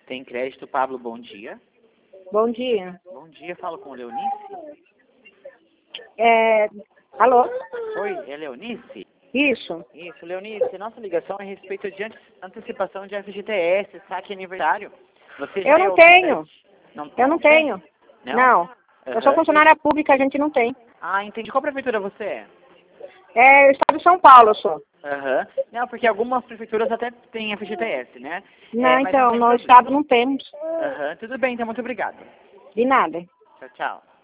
Tem crédito, Pablo, bom dia. Bom dia. Bom dia, falo com Leonice. Alô? Oi, é Leonice? Isso. Isso, Leonice, nossa ligação é a respeito de antecipação de FGTS, saque aniversário. Você já Eu é não o tenho. Não, Eu não tenho. Não. Eu sou Aham. funcionária pública, a gente não tem. Ah, entendi. Qual prefeitura você é? É o estado de São Paulo, eu sou. Aham. Não, porque algumas prefeituras até têm FGTS, né? Não, Mas não então, tem no problema. estado não temos. Aham. Tudo bem, então, muito obrigado. De nada. Tchau, tchau.